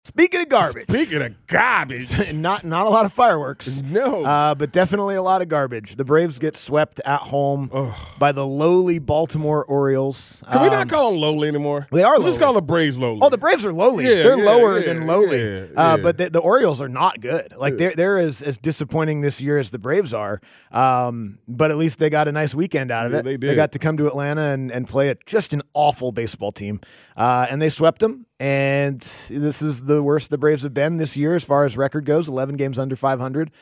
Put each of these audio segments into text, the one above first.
Speaking of garbage. Speaking of garbage. not a lot of fireworks. No. But definitely a lot of garbage. The Braves get swept at home by the lowly Baltimore Orioles. Can we not call them lowly anymore? They are lowly. Let's call the Braves lowly. Oh, the Braves are lowly. Yeah, they're yeah, lower yeah, than lowly. yeah. But the Orioles are not good. Like they're as disappointing this year as the Braves are. But at least they got a nice weekend out of it. They did. They got to come to Atlanta and play at just an awful baseball team. And they swept them. And this is the worst the Braves have been this year as far as record goes, 11 games under 500.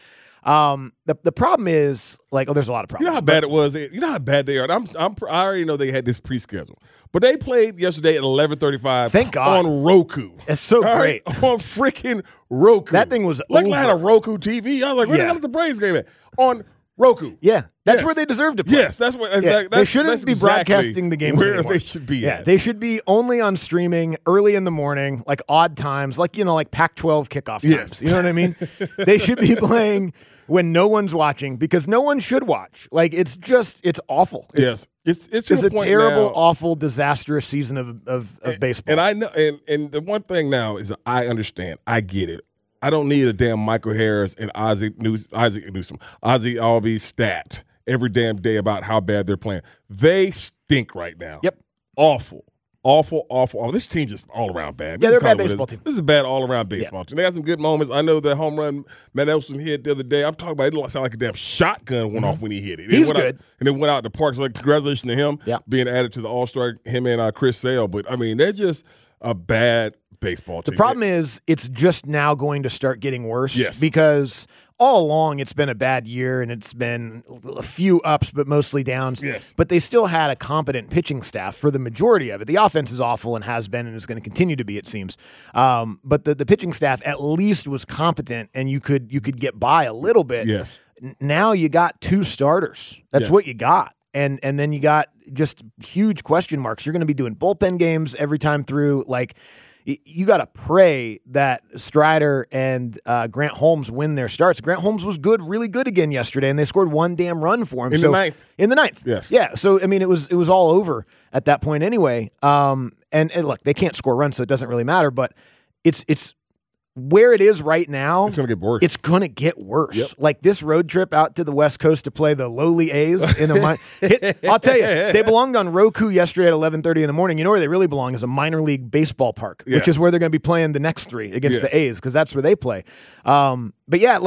The problem is, there's a lot of problems. You know how bad it was? You know how bad they are? I already know they had this pre-schedule. But they played yesterday at 11:35. Thank God. On Roku. It's so great. On freaking Roku. That thing was like over. I had a Roku TV. I was like, where the hell is the Braves game at? On Roku. Yeah. That's Yes. where they deserve to play. Yes, that's what. Exactly, They shouldn't that's be broadcasting the games where anymore. they should be. Yeah, at. they should be only on streaming early in the morning, like odd times, like Pac-12 kickoff times. Yes. You know what I mean? They should be playing when no one's watching because no one should watch. Like it's awful. Yes, it's a point terrible, now, awful, disastrous season of baseball. And I know, and the one thing now is I understand. I get it. I don't need a damn Michael Harris and Isaac Newsom, Ozzie Albies stat every damn day about how bad they're playing. They stink right now. Yep. Awful. Oh, this team just all around bad. Yeah, they're a bad baseball team. This is a bad all around baseball team. They got some good moments. I know the home run Matt Nelson hit the other day. I'm talking about it sounded like a damn shotgun went off when he hit it. He's good. And it went out the park. So congratulations to him being added to the All-Star, him and Chris Sale. But I mean, they're just a bad baseball team. The problem is it's just now going to start getting worse. Yes. Because all along it's been a bad year and it's been a few ups but mostly downs. Yes. But they still had a competent pitching staff for the majority of it. The offense is awful and has been and is going to continue to be, it seems. But the pitching staff at least was competent and you could get by a little bit. Yes. Now you got two starters. That's what you got. And then you got just huge question marks. You're going to be doing bullpen games every time through. Like, you got to pray that Strider and Grant Holmes win their starts. Grant Holmes was good, really good again yesterday, and they scored one damn run for him. In the ninth. In the ninth. Yes. Yeah. So, I mean, it was all over at that point anyway. And look, they can't score runs, so it doesn't really matter. But it's where it is right now. It's going to get worse. It's going to get worse. Yep. Like this road trip out to the West Coast to play the lowly A's in the I'll tell you, they belonged on Roku yesterday at 11:30 in the morning. You know where they really belong is a minor league baseball park, which is where they're going to be playing the next three against the A's because that's where they play. But yeah,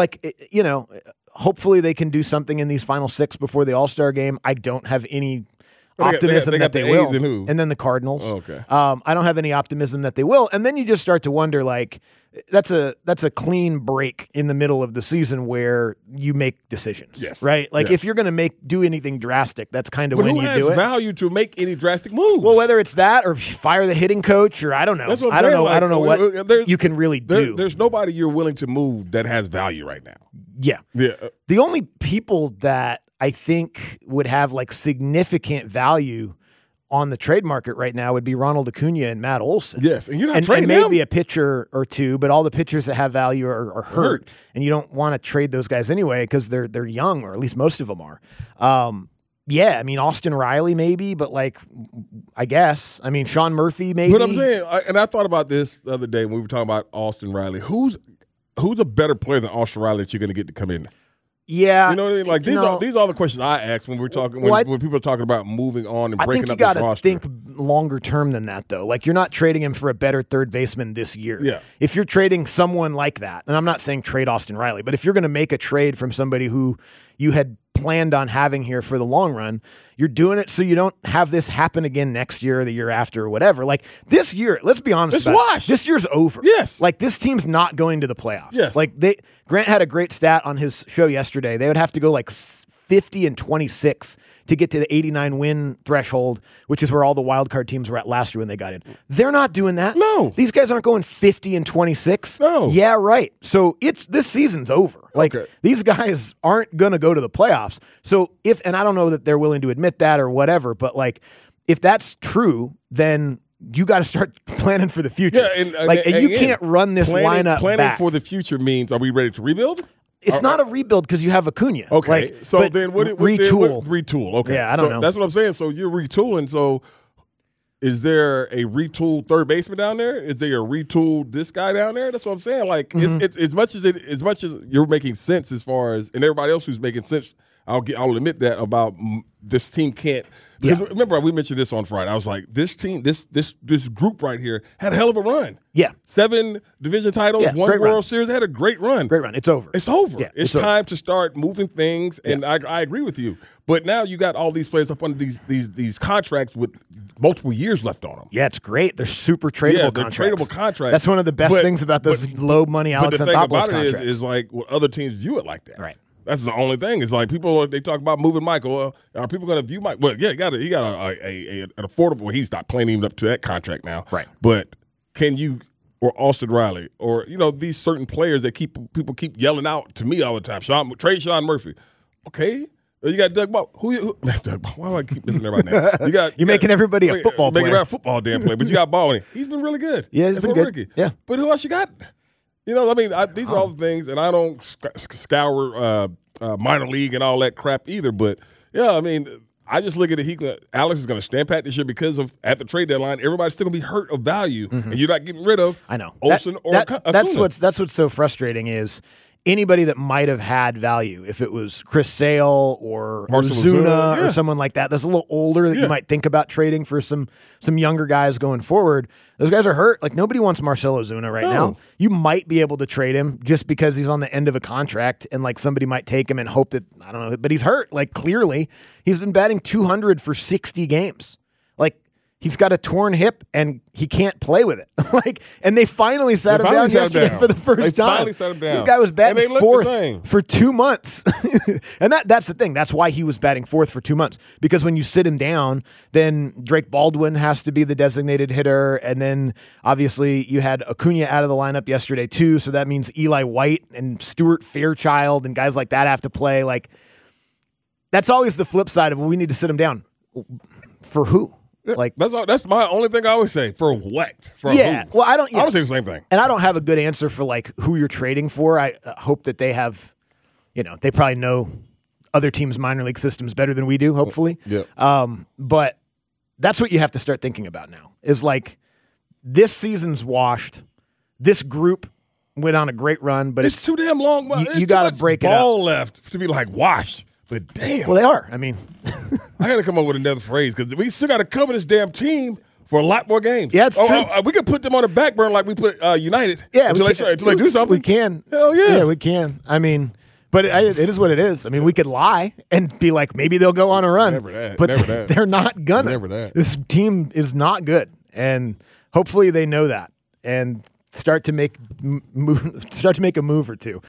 hopefully they can do something in these final six before the All-Star game. I don't have any optimism that they will. A's and who? And then the Cardinals. Oh, okay. I don't have any optimism that they will. And then you just start to wonder, like, that's a clean break in the middle of the season where you make decisions. Yes. Right? Like, Yes. if you're going to do anything drastic, that's kind of when who you has do it. value to make any drastic moves? Well, whether it's that or fire the hitting coach or I don't know. That's what I'm I don't saying. know. Like, I don't know what you can really do. There's nobody you're willing to move that has value right now. Yeah. Yeah. The only people that I think would have like significant value on the trade market right now would be Ronald Acuna and Matt Olson. Yes, and you're not and trading maybe them. a pitcher or two, but all the pitchers that have value are hurt, and you don't want to trade those guys anyway because they're young, or at least most of them are. Yeah, I mean Austin Riley maybe, but like I guess Sean Murphy maybe. But I'm saying, and I thought about this the other day when we were talking about Austin Riley. Who's a better player than Austin Riley that you're going to get to come in? Yeah, you know what I mean. Like these are the questions I ask when we're talking when people are talking about moving on and breaking up this roster. I think you got to think longer term than that, though. Like you're not trading him for a better third baseman this year. Yeah. If you're trading someone like that, and I'm not saying trade Austin Riley, but if you're going to make a trade from somebody who you had planned on having here for the long run, you're doing it so you don't have this happen again next year or the year after or whatever. Like this year, let's be honest about it, this year's over. Yes. Like this team's not going to the playoffs. Yes. Like Grant had a great stat on his show yesterday. They would have to go like 50-26 to get to the 89 win threshold, which is where all the wild card teams were at last year when they got in. They're not doing that. No. These guys aren't going 50-26. No. Yeah, right. So this season's over. Like these guys aren't going to go to the playoffs. So and I don't know that they're willing to admit that or whatever, but like if that's true, then you got to start planning for the future. Yeah, and you can't run this lineup Planning back. for the future means, are we ready to rebuild? It's not a rebuild because you have Acuna. Okay, retool. retool. Okay, Yeah, I don't know. That's what I'm saying. So you're retooling. So Is there a retooled third baseman down there? Is there a retooled this guy down there? That's what I'm saying. Like, it's as much as you're making sense as far as, and everybody else who's making sense, I'll admit that about this team can't. Because remember, we mentioned this on Friday. I was like, this team, this group right here had a hell of a run. Yeah. 7 division titles, 1 World Series. They had a great run. Great run. It's over. It's over. Yeah, it's time to start moving things, and I agree with you. But now you got all these players up under these contracts with multiple years left on them. Yeah, it's great. They're super tradable contracts. Tradable contracts. That's one of the best things about those low money Alex Anthopoulos contracts. But the thing about it is like well, other teams view it like that. Right. That's the only thing. It's like people they talk about moving Michael. Are people going to view Mike? Well, yeah, he got an affordable. Well, he's not playing even up to that contract now. Right. But can you or Austin Riley or these certain players that people keep yelling out to me all the time? Trade Sean Murphy. Okay. You got Doug Ball. Who that's Doug Ball. Why do I keep missing everybody name? You're making everybody a football player. Making a football damn player. But you got Ball. He's been really good. Yeah, he's been good. Rookie. Yeah. But who else you got? These are all the things, and I don't scour minor league and all that crap either. But, I just look at it. Alex is going to stand pat this year because of at the trade deadline, everybody's still going to be hurt of value, and you're not getting rid of Olsen or Acuna. That's what's so frustrating is anybody that might have had value, if it was Chris Sale or Ozuna or someone like that, that's a little older that you might think about trading for some younger guys going forward. Those guys are hurt. Like, nobody wants Marcell Ozuna right now. You might be able to trade him just because he's on the end of a contract and, like, somebody might take him and hope that, I don't know, but he's hurt. Like, clearly, he's been batting 200 for 60 games. Like, he's got a torn hip and he can't play with it. And they finally sat him down yesterday for the first time. Finally sat him down. This guy was batting fourth for 2 months. And that's the thing. That's why he was batting fourth for 2 months. Because when you sit him down, then Drake Baldwin has to be the designated hitter. And then obviously you had Acuna out of the lineup yesterday too. So that means Eli White and Stuart Fairchild and guys like that have to play. Like, that's always the flip side of, well, we need to sit him down. For who? Like, that's my only thing I always say. For what? For who? Well, I don't. I would say the same thing. And I don't have a good answer for like who you're trading for. I hope that they have, they probably know other teams' minor league systems better than we do. Hopefully, but that's what you have to start thinking about now. Is like this season's washed. This group went on a great run, but it's too damn long. You got to break it up. Ball left to be like washed. But damn. Well, they are. I mean, I got to come up with another phrase because we still got to cover this damn team for a lot more games. Yeah, it's true. We could put them on the back burner like we put United. Yeah, until they do something. We can. Hell yeah. Yeah, we can. I mean, but it is what it is. I mean, we could lie and be like, maybe they'll go on a run. Never that. But Never that. They're not gonna. Never that. This team is not good, and hopefully they know that and start to make a move or two.